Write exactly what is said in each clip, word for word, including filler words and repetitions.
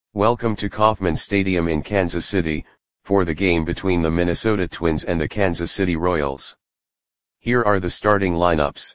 Welcome to Kauffman Stadium in Kansas City, for the game between the Minnesota Twins and the Kansas City Royals. Here are the starting lineups.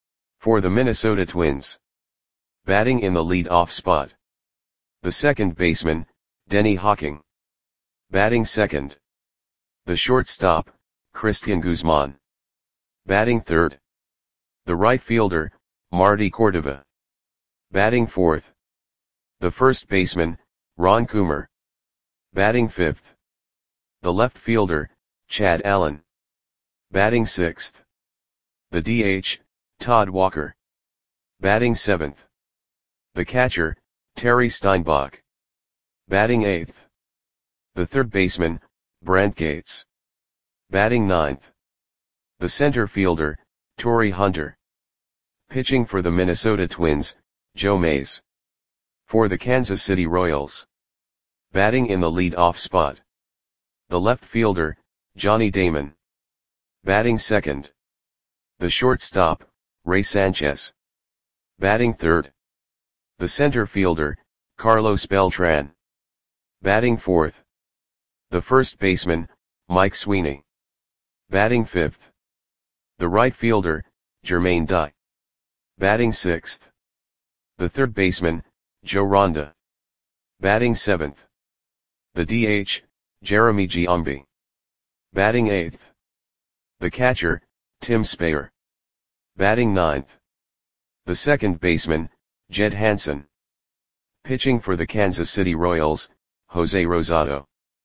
For the Minnesota Twins. Batting in the lead-off spot. The second baseman, Denny Hawking. Batting second. The shortstop, Cristian Guzman. Batting third. The right fielder, Marty Cordova. Batting fourth. The first baseman, Ron Coomer. Batting fifth. The left fielder, Chad Allen. Batting sixth. The D H, Todd Walker. Batting seventh. The catcher, Terry Steinbach. Batting eighth. The third baseman, Brent Gates. Batting ninth. The center fielder, Torii Hunter. Pitching for the Minnesota Twins, Joe Mays. For the Kansas City Royals. Batting in the lead-off spot. The left fielder, Johnny Damon. Batting second. The shortstop, Ray Sanchez. Batting third. The center fielder, Carlos Beltran. Batting fourth. The first baseman, Mike Sweeney. Batting fifth. The right fielder, Jermaine Dye. Batting sixth. The third baseman, Joe Ronda. Batting seventh. The D H, Jeremy Giambi. Batting eighth. The catcher, Tim Speyer. Batting ninth. The second baseman, Jed Hansen. Pitching for the Kansas City Royals, Jose Rosado.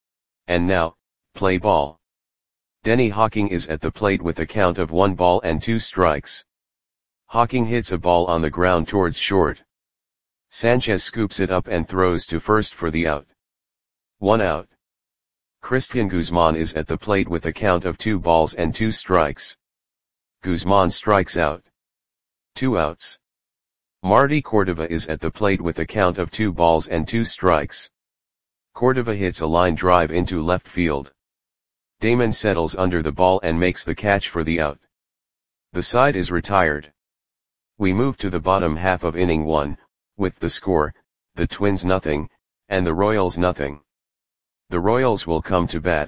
And now, play ball. Denny Hawking is at the plate with a count of one ball and two strikes. Hawking hits a ball on the ground towards short. Sanchez scoops it up and throws to first for the out. One out. Cristian Guzman is at the plate with a count of two balls and two strikes. Guzman strikes out. Two outs. Marty Cordova is at the plate with a count of two balls and two strikes. Cordova hits a line drive into left field. Damon settles under the ball and makes the catch for the out. The side is retired. We move to the bottom half of inning one, with the score, the Twins nothing, and the Royals nothing. The Royals will come to bat.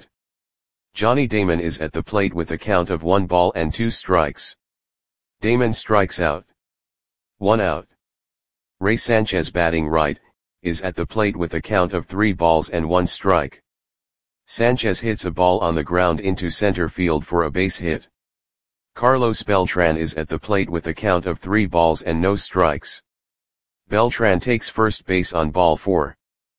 Johnny Damon is at the plate with a count of one ball and two strikes. Damon strikes out. One out. Ray Sanchez, batting right, is at the plate with a count of three balls and one strike. Sanchez hits a ball on the ground into center field for a base hit. Carlos Beltran is at the plate with a count of three balls and no strikes. Beltran takes first base on ball four.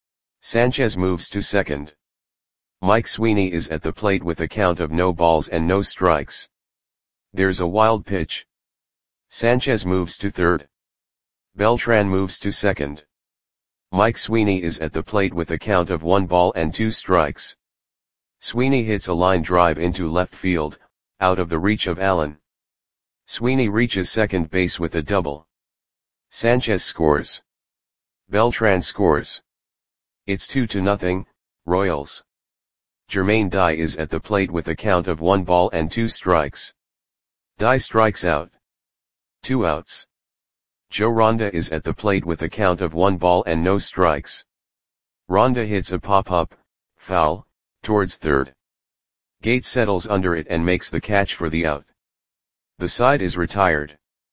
Sanchez moves to second. Mike Sweeney is at the plate with a count of no balls and no strikes. There's a wild pitch. Sanchez moves to third. Beltran moves to second. Mike Sweeney is at the plate with a count of one ball and two strikes. Sweeney hits a line drive into left field, out of the reach of Allen. Sweeney reaches second base with a double. Sanchez scores. Beltran scores. It's two to nothing, Royals. Jermaine Dye is at the plate with a count of one ball and two strikes. Dye strikes out. Two outs. Joe Ronda is at the plate with a count of one ball and no strikes. Ronda hits a pop-up, foul, towards third. Gates settles under it and makes the catch for the out. The side is retired.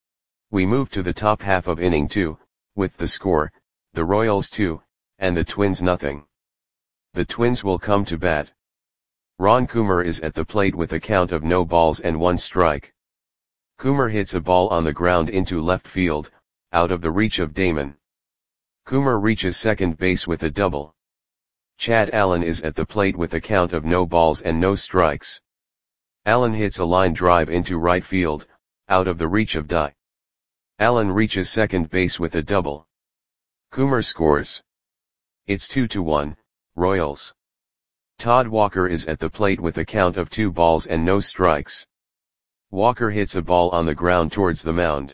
We move to the top half of inning two, with the score, the Royals two, and the Twins nothing. The Twins will come to bat. Ron Coomer is at the plate with a count of no balls and one strike. Coomer hits a ball on the ground into left field, out of the reach of Damon. Coomer reaches second base with a double. Chad Allen is at the plate with a count of no balls and no strikes. Allen hits a line drive into right field, out of the reach of Dye. Allen reaches second base with a double. Coomer scores. It's two to one, Royals. Todd Walker is at the plate with a count of two balls and no strikes. Walker hits a ball on the ground towards the mound.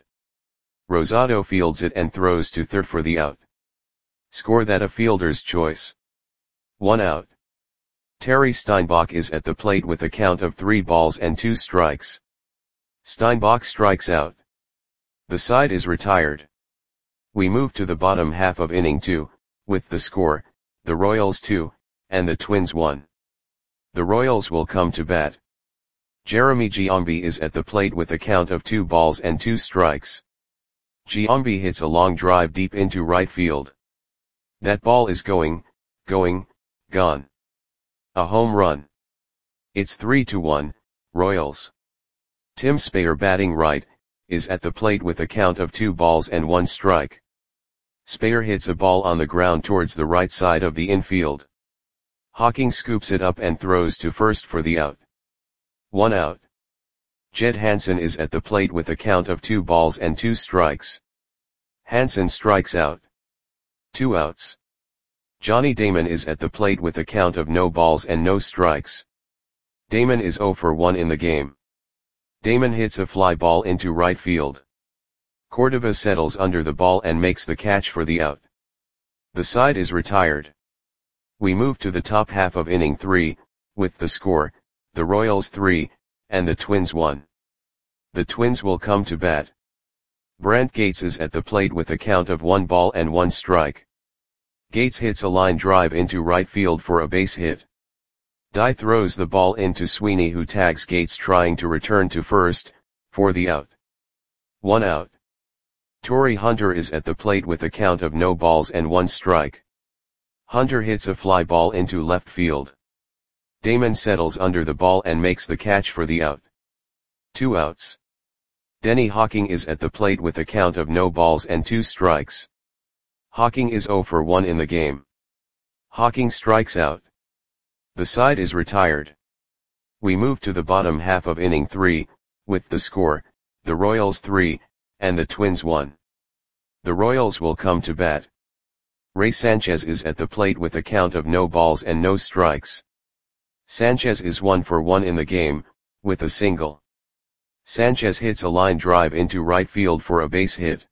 Rosado fields it and throws to third for the out. Score that a fielder's choice. One out. Terry Steinbach is at the plate with a count of three balls and two strikes. Steinbach strikes out. The side is retired. We move to the bottom half of inning two, with the score, the Royals two, and the Twins one. The Royals will come to bat. Jeremy Giambi is at the plate with a count of two balls and two strikes. Giambi hits a long drive deep into right field. That ball is going, going, gone. A home run. It's three to one, Royals. Tim Speyer, batting right, is at the plate with a count of two balls and one strike. Speyer hits a ball on the ground towards the right side of the infield. Hawking scoops it up and throws to first for the out. One out. Jed Hansen is at the plate with a count of two balls and two strikes. Hansen strikes out. Two outs. Johnny Damon is at the plate with a count of no balls and no strikes. Damon is zero for one in the game. Damon hits a fly ball into right field. Cordova settles under the ball and makes the catch for the out. The side is retired. We move to the top half of inning three, with the score, the Royals three, and the Twins one. The Twins will come to bat. Brant Gates is at the plate with a count of one ball and one strike. Gates hits a line drive into right field for a base hit. Dye throws the ball into Sweeney, who tags Gates trying to return to first, for the out. One out. Torrey Hunter is at the plate with a count of no balls and one strike. Hunter hits a fly ball into left field. Damon settles under the ball and makes the catch for the out. Two outs. Denny Hawking is at the plate with a count of no balls and two strikes. Hawking is zero for one in the game. Hawking strikes out. The side is retired. We move to the bottom half of inning three, with the score, the Royals three, and the Twins one. The Royals will come to bat. Ray Sanchez is at the plate with a count of no balls and no strikes. Sanchez is one for one in the game, with a single. Sanchez hits a line drive into right field for a base hit.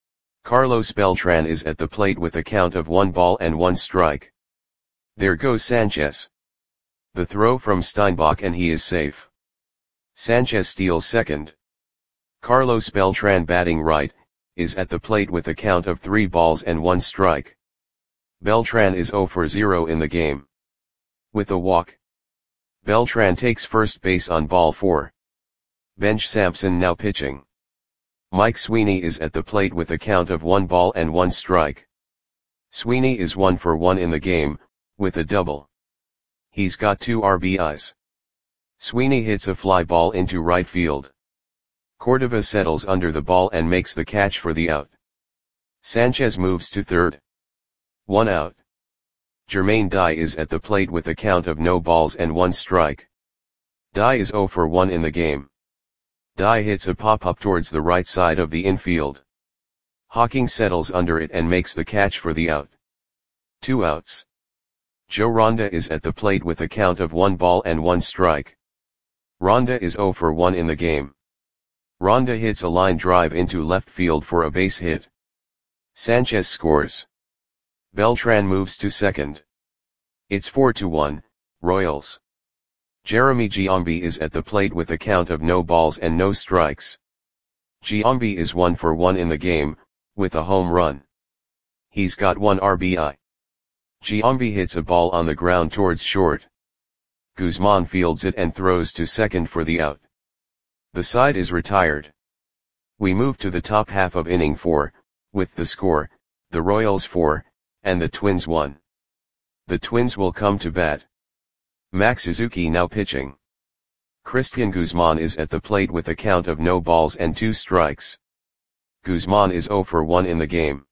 Carlos Beltran is at the plate with a count of one ball and one strike. There goes Sanchez. The throw from Steinbach and he is safe. Sanchez steals second. Carlos Beltran, batting right, is at the plate with a count of three balls and one strike. Beltran is zero for zero in the game. With a walk. Beltran takes first base on ball four. Bench Sampson now pitching. Mike Sweeney is at the plate with a count of one ball and one strike. Sweeney is one for one in the game, with a double. He's got two R B Is. Sweeney hits a fly ball into right field. Cordova settles under the ball and makes the catch for the out. Sanchez moves to third. One out. Jermaine Dye is at the plate with a count of no balls and one strike. Dye is zero for one in the game. Dye hits a pop-up towards the right side of the infield. Hawking settles under it and makes the catch for the out. Two outs. Joe Ronda is at the plate with a count of one ball and one strike. Ronda is zero for one in the game. Ronda hits a line drive into left field for a base hit. Sanchez scores. Beltran moves to second. It's four to one, Royals. Jeremy Giambi is at the plate with a count of no balls and no strikes. Giambi is one for one in the game, with a home run. He's got one R B I. Giambi hits a ball on the ground towards short. Guzman fields it and throws to second for the out. The side is retired. We move to the top half of inning four, with the score, the Royals four, and the Twins one. The Twins will come to bat. Max Suzuki now pitching. Christian Guzman is at the plate with a count of no balls and two strikes. Guzman is zero for one in the game.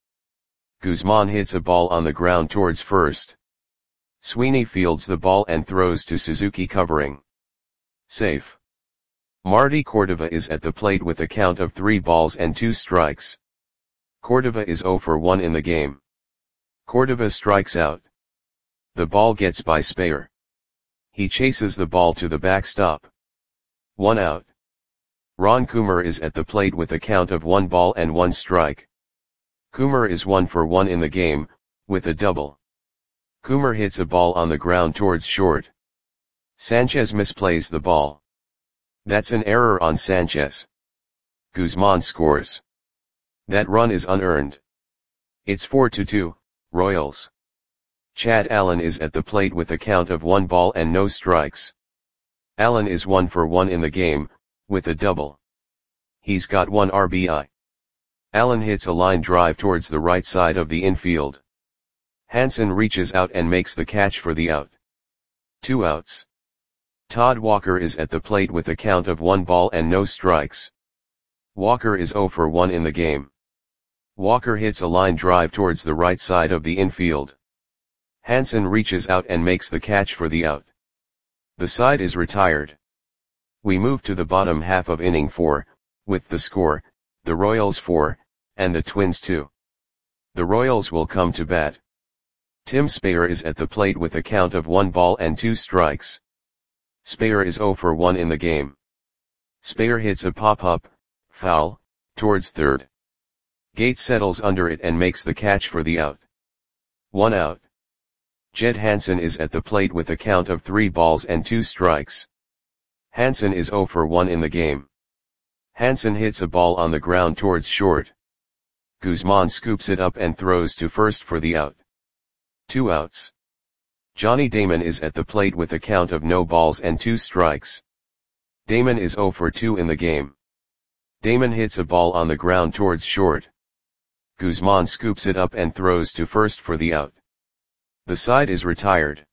Guzman hits a ball on the ground towards first. Sweeney fields the ball and throws to Suzuki, covering. Safe. Marty Cordova is at the plate with a count of three balls and two strikes. Cordova is zero for one in the game. Cordova strikes out. The ball gets by Speyer. He chases the ball to the backstop. One out. Ron Coomer is at the plate with a count of one ball and one strike. Coomer is one for one in the game, with a double. Coomer hits a ball on the ground towards short. Sanchez misplays the ball. That's an error on Sanchez. Guzman scores. That run is unearned. It's four to two, Royals. Chad Allen is at the plate with a count of one ball and no strikes. Allen is one for one in the game, with a double. He's got one R B I. Allen hits a line drive towards the right side of the infield. Hansen reaches out and makes the catch for the out. Two outs. Todd Walker is at the plate with a count of one ball and no strikes. Walker is zero for one in the game. Walker hits a line drive towards the right side of the infield. Hansen reaches out and makes the catch for the out. The side is retired. We move to the bottom half of inning four, with the score, the Royals four, and the Twins two. The Royals will come to bat. Tim Speyer is at the plate with a count of one ball and two strikes. Speyer is zero for one in the game. Speyer hits a pop-up, foul, towards third. Gates settles under it and makes the catch for the out. One out. Jed Hansen is at the plate with a count of three balls and two strikes. Hansen is zero for one in the game. Hansen hits a ball on the ground towards short. Guzman scoops it up and throws to first for the out. Two outs. Johnny Damon is at the plate with a count of no balls and two strikes. Damon is zero for two in the game. Damon hits a ball on the ground towards short. Guzman scoops it up and throws to first for the out. The side is retired.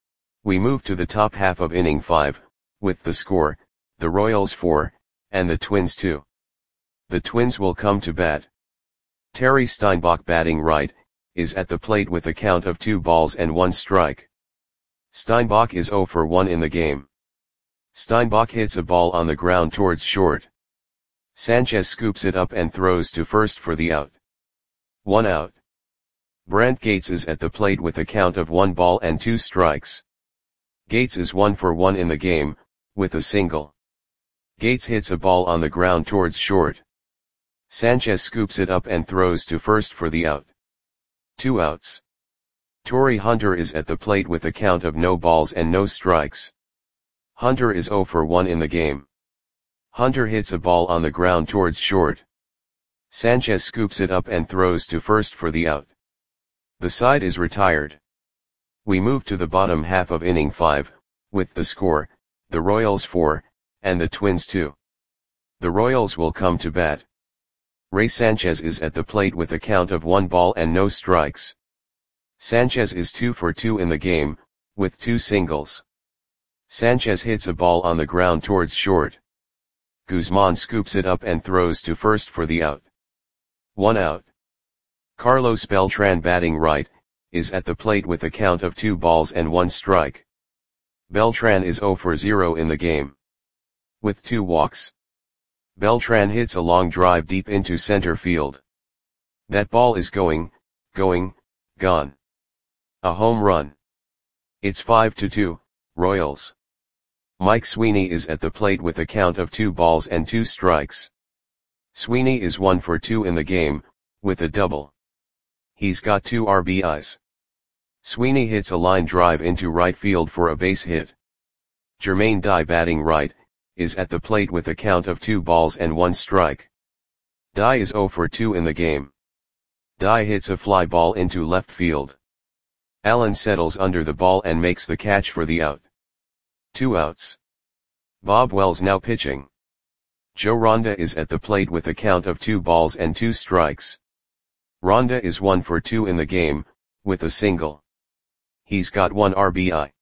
We move to the top half of inning five, with the score, the Royals four, and the Twins two. The Twins will come to bat. Terry Steinbach, batting right, is at the plate with a count of two balls and one strike. Steinbach is zero for one in the game. Steinbach hits a ball on the ground towards short. Sanchez scoops it up and throws to first for the out. One out. Brant Gates is at the plate with a count of one ball and two strikes. Gates is one for one in the game, with a single. Gates hits a ball on the ground towards short. Sanchez scoops it up and throws to first for the out. Two outs. Torrey Hunter is at the plate with a count of no balls and no strikes. Hunter is zero for one in the game. Hunter hits a ball on the ground towards short. Sanchez scoops it up and throws to first for the out. The side is retired. We move to the bottom half of inning five, with the score, the Royals four, and the Twins two. The Royals will come to bat. Ray Sanchez is at the plate with a count of one ball and no strikes. Sanchez is two for two in the game, with two singles. Sanchez hits a ball on the ground towards short. Guzman scoops it up and throws to first for the out. One out. Carlos Beltran, batting right, is at the plate with a count of two balls and one strike. Beltran is zero for zero in the game. With two walks. Beltran hits a long drive deep into center field. That ball is going, going, gone. A home run. It's five to two, Royals. Mike Sweeney is at the plate with a count of two balls and two strikes. Sweeney is one for two in the game, with a double. He's got two R B Is. Sweeney hits a line drive into right field for a base hit. Jermaine Dye, batting right, is at the plate with a count of two balls and one strike. Dye is zero for two in the game. Dye hits a fly ball into left field. Allen settles under the ball and makes the catch for the out. Two outs. Bob Wells now pitching. Joe Ronda is at the plate with a count of two balls and two strikes. Ronda is one for two in the game, with a single. He's got one R B I.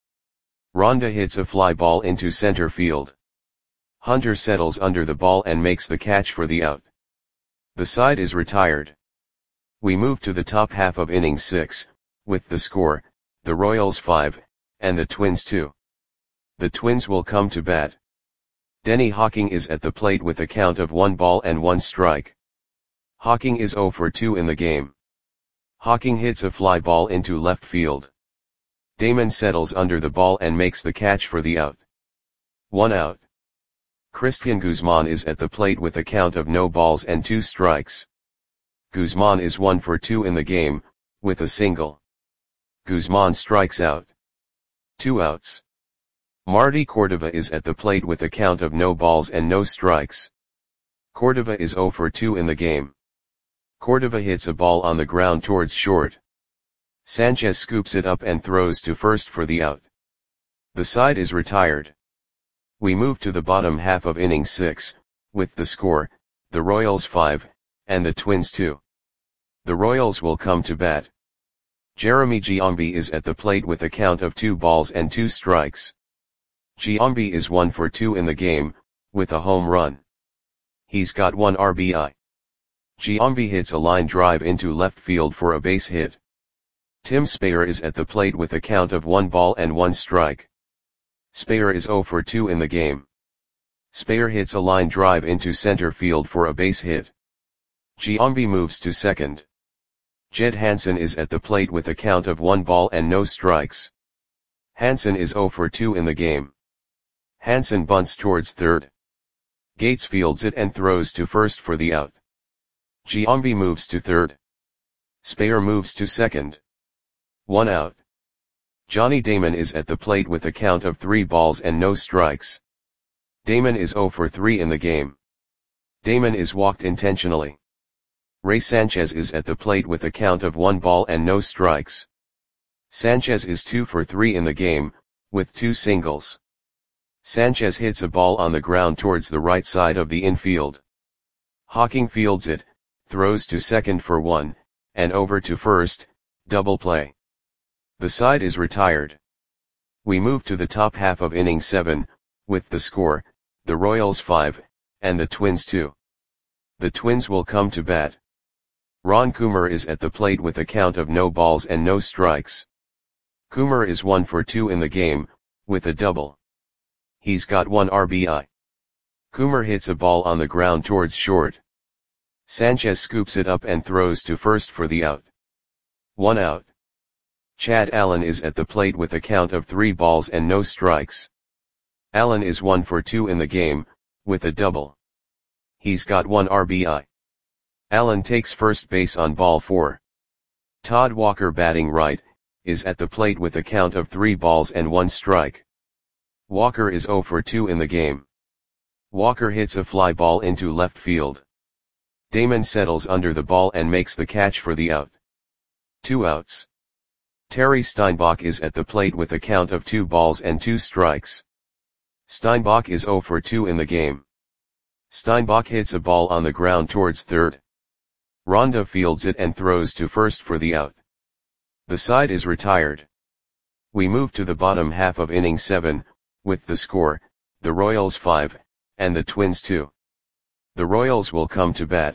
Ronda hits a fly ball into center field. Hunter settles under the ball and makes the catch for the out. The side is retired. We move to the top half of inning six, with the score, the Royals five, and the Twins two. The Twins will come to bat. Denny Hawking is at the plate with a count of one ball and one strike. Hawking is zero for two in the game. Hawking hits a fly ball into left field. Damon settles under the ball and makes the catch for the out. One out. Christian Guzman is at the plate with a count of no balls and two strikes. Guzman is one for two in the game, with a single. Guzman strikes out. Two outs. Marty Cordova is at the plate with a count of no balls and no strikes. Cordova is zero for two in the game. Cordova hits a ball on the ground towards short. Sanchez scoops it up and throws to first for the out. The side is retired. We move to the bottom half of inning six, with the score, the Royals five, and the Twins two. The Royals will come to bat. Jeremy Giambi is at the plate with a count of two balls and two strikes. Giambi is one for two in the game, with a home run. He's got one R B I. Giambi hits a line drive into left field for a base hit. Tim Speyer is at the plate with a count of one ball and one strike. Speyer is zero for two in the game. Speyer hits a line drive into center field for a base hit. Giambi moves to second. Jed Hansen is at the plate with a count of one ball and no strikes. Hansen is zero for two in the game. Hansen bunts towards third. Gates fields it and throws to first for the out. Giambi moves to third. Speyer moves to second. One out. Johnny Damon is at the plate with a count of three balls and no strikes. Damon is zero for three in the game. Damon is walked intentionally. Ray Sanchez is at the plate with a count of one ball and no strikes. Sanchez is two for three in the game, with two singles. Sanchez hits a ball on the ground towards the right side of the infield. Hawking fields it, throws to second for one, and over to first, double play. The side is retired. We move to the top half of inning seven, with the score, the Royals five, and the Twins two. The Twins will come to bat. Ron Coomer is at the plate with a count of no balls and no strikes. Coomer is one for two in the game, with a double. He's got one R B I. Coomer hits a ball on the ground towards short. Sanchez scoops it up and throws to first for the out. One out. Chad Allen is at the plate with a count of three balls and no strikes. Allen is one for two in the game, with a double. He's got one R B I. Allen takes first base on ball four. Todd Walker, batting right, is at the plate with a count of three balls and one strike. Walker is zero for two in the game. Walker hits a fly ball into left field. Damon settles under the ball and makes the catch for the out. Two outs. Terry Steinbach is at the plate with a count of two balls and two strikes. Steinbach is zero for two in the game. Steinbach hits a ball on the ground towards third. Ronda fields it and throws to first for the out. The side is retired. We move to the bottom half of inning seven, with the score, the Royals five, and the Twins two. The Royals will come to bat.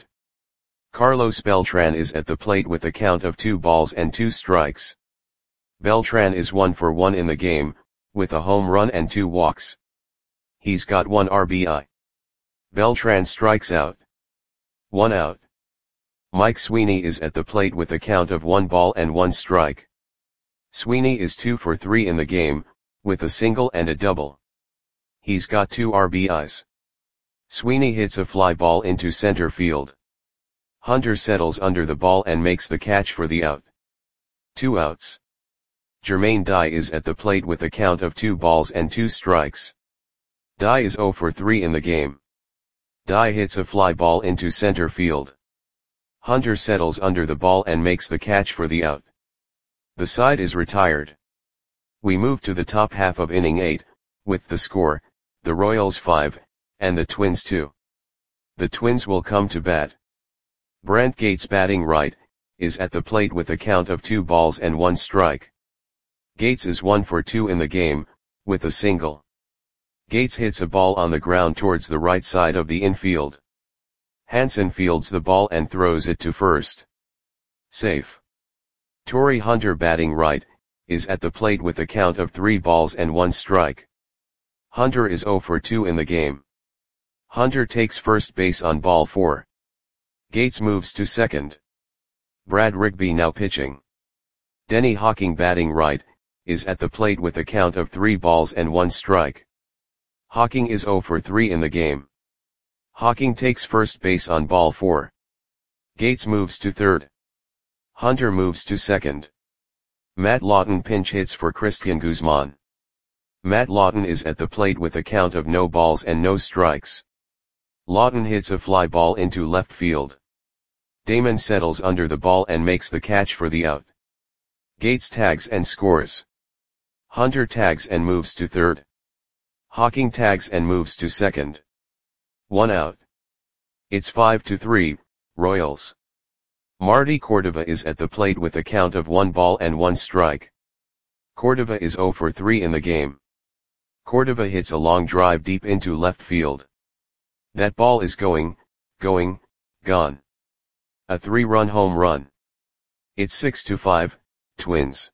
Carlos Beltran is at the plate with a count of two balls and two strikes. Beltran is one for one in the game, with a home run and two walks. He's got one R B I. Beltran strikes out. One out. Mike Sweeney is at the plate with a count of one ball and one strike. Sweeney is two for three in the game, with a single and a double. He's got two R B Is. Sweeney hits a fly ball into center field. Hunter settles under the ball and makes the catch for the out. Two outs. Jermaine Dye is at the plate with a count of two balls and two strikes. Dye is zero for three in the game. Dye hits a fly ball into center field. Hunter settles under the ball and makes the catch for the out. The side is retired. We move to the top half of inning eight, with the score, the Royals five, and the Twins two. The Twins will come to bat. Brent Gates, batting right, is at the plate with a count of two balls and one strike. Gates is one for two in the game, with a single. Gates hits a ball on the ground towards the right side of the infield. Hansen fields the ball and throws it to first. Safe. Torrey Hunter, batting right, is at the plate with a count of three balls and one strike. Hunter is zero for two in the game. Hunter takes first base on ball four. Gates moves to second. Brad Rigby now pitching. Denny Hawking, batting right, is at the plate with a count of three balls and one strike. Hawking is zero for three in the game. Hawking takes first base on ball four. Gates moves to third. Hunter moves to second. Matt Lawton pinch hits for Christian Guzman. Matt Lawton is at the plate with a count of no balls and no strikes. Lawton hits a fly ball into left field. Damon settles under the ball and makes the catch for the out. Gates tags and scores. Hunter tags and moves to third. Hocking tags and moves to second. One out. It's five to three, Royals. Marty Cordova is at the plate with a count of one ball and one strike. Cordova is zero for three in the game. Cordova hits a long drive deep into left field. That ball is going, going, gone. A three-run home run. It's six to five, Twins.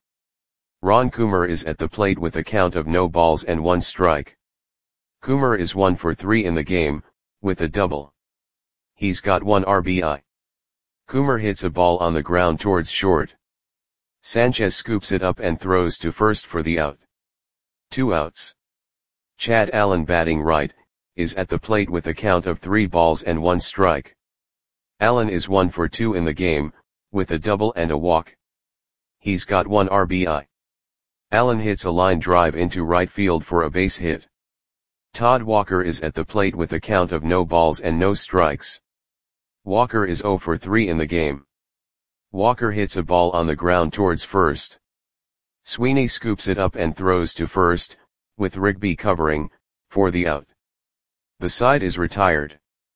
Ron Coomer is at the plate with a count of no balls and one strike. Coomer is one for three in the game, with a double. He's got one R B I. Coomer hits a ball on the ground towards short. Sanchez scoops it up and throws to first for the out. Two outs. Chad Allen, batting right, is at the plate with a count of three balls and one strike. Allen is one for two in the game, with a double and a walk. He's got one R B I. Allen hits a line drive into right field for a base hit. Todd Walker is at the plate with a count of no balls and no strikes. Walker is zero for three in the game. Walker hits a ball on the ground towards first. Sweeney scoops it up and throws to first, with Rigby covering, for the out. The side is retired.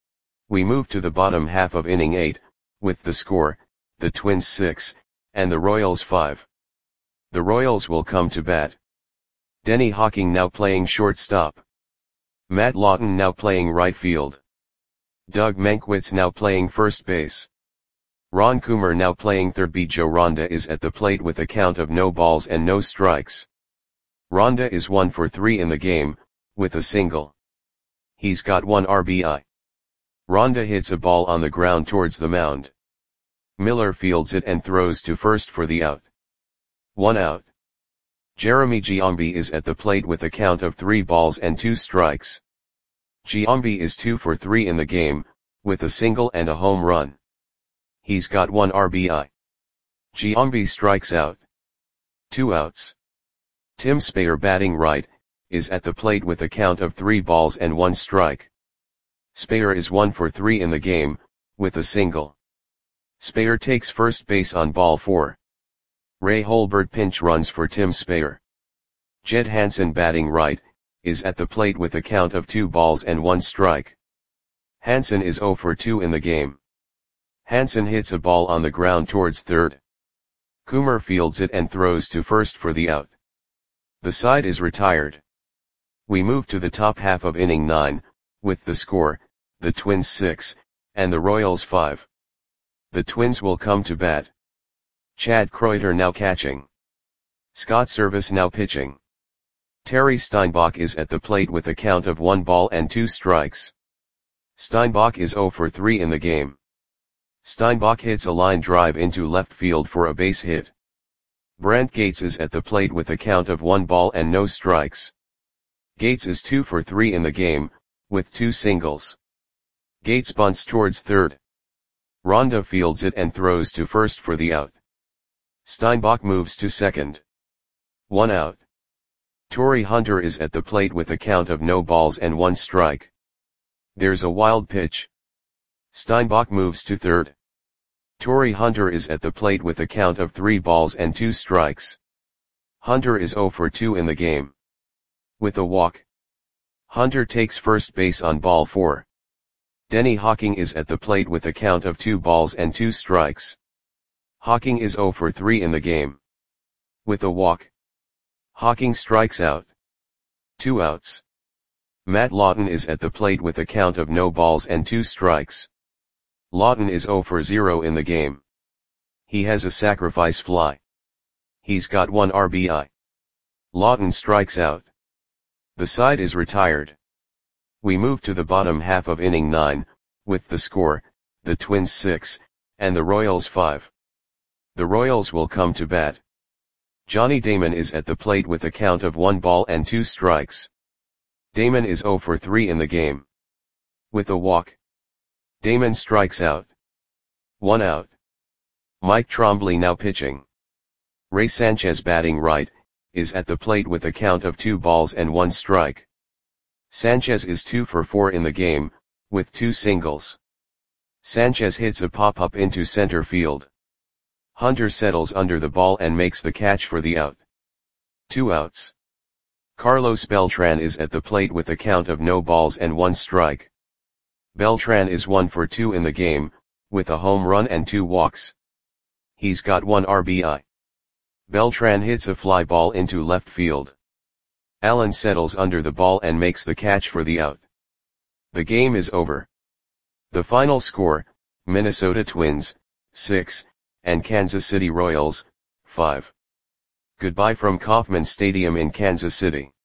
We move to the bottom half of inning eight, with the score, the Twins six, and the Royals five. The Royals will come to bat. Denny Hocking now playing shortstop. Matt Lawton now playing right field. Doug Mankiewicz now playing first base. Ron Coomer now playing third. B. Joe Ronda is at the plate with a count of no balls and no strikes. Ronda is one for three in the game, with a single. He's got one R B I. Ronda hits a ball on the ground towards the mound. Miller fields it and throws to first for the out. One out. Jeremy Giambi is at the plate with a count of three balls and two strikes. Giambi is two for three in the game, with a single and a home run. He's got one R B I. Giambi strikes out. Two outs. Tim Speyer, batting right, is at the plate with a count of three balls and one strike. Speyer is one for three in the game, with a single. Speyer takes first base on ball four. Ray Holbert pinch runs for Tim Speyer. Jed Hansen, batting right, is at the plate with a count of two balls and one strike. Hansen is zero for two in the game. Hansen hits a ball on the ground towards third. Coomer fields it and throws to first for the out. The side is retired. We move to the top half of inning nine, with the score, the Twins six, and the Royals five. The Twins will come to bat. Chad Kreuter now catching. Scott Service now pitching. Terry Steinbach is at the plate with a count of one ball and two strikes. Steinbach is zero for three in the game. Steinbach hits a line drive into left field for a base hit. Brent Gates is at the plate with a count of one ball and no strikes. Gates is two for three in the game, with two singles. Gates bunts towards third. Ronda fields it and throws to first for the out. Steinbach moves to second. One out. Torrey Hunter is at the plate with a count of no balls and one strike. There's a wild pitch. Steinbach moves to third. Torrey Hunter is at the plate with a count of three balls and two strikes. Hunter is zero for two in the game. With a walk. Hunter takes first base on ball four. Denny Hocking is at the plate with a count of two balls and two strikes. Hocking is zero for three in the game. With a walk. Hocking strikes out. Two outs. Matt Lawton is at the plate with a count of no balls and two strikes. Lawton is zero for zero in the game. He has a sacrifice fly. He's got one R B I. Lawton strikes out. The side is retired. We move to the bottom half of inning nine, with the score, the Twins six, and the Royals five. The Royals will come to bat. Johnny Damon is at the plate with a count of one ball and two strikes. Damon is zero for three in the game. With a walk. Damon strikes out. One out. Mike Trombley now pitching. Ray Sanchez, batting right, is at the plate with a count of two balls and one strike. Sanchez is two for four in the game, with two singles. Sanchez hits a pop-up into center field. Hunter settles under the ball and makes the catch for the out. Two outs. Carlos Beltran is at the plate with a count of no balls and one strike. Beltran is one for two in the game, with a home run and two walks. He's got one R B I. Beltran hits a fly ball into left field. Allen settles under the ball and makes the catch for the out. The game is over. The final score, Minnesota Twins, six, and Kansas City Royals, five. Goodbye from Kauffman Stadium in Kansas City.